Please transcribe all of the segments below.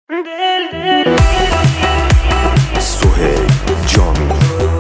سهیل جامی.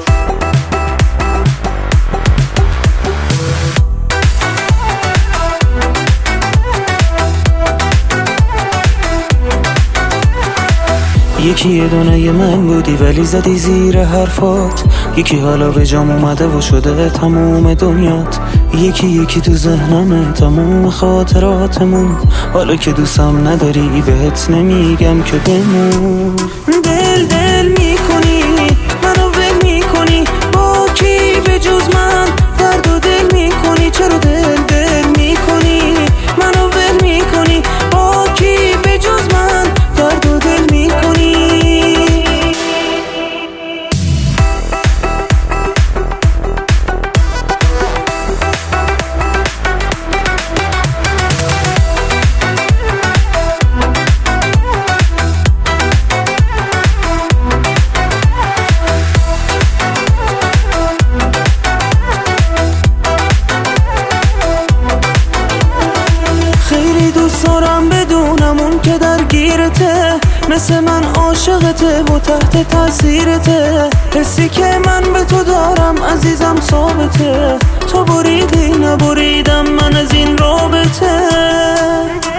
یکی یه دونه من بودی ولی زدی زیر حرفات، یکی حالا به جام اومده و شده تموم دنیات، یکی تو ذهنمه تموم خاطراتمون، حالا که دوستم نداری بهت نمیگم که بمون. دل میکنی منو ول میکنی، با کی به جز من درد و دل میکنی؟ چرا دل میکنی منو ول میکنی، با کی به جز من درد و دل میکنی؟ دوست دارم بدونم اون که درگیرته، مثل من عاشقته و تحت تاثیرته، حسی که من به تو دارم عزیزم ثابته، تو بریدی نبریدم من از این رابطه.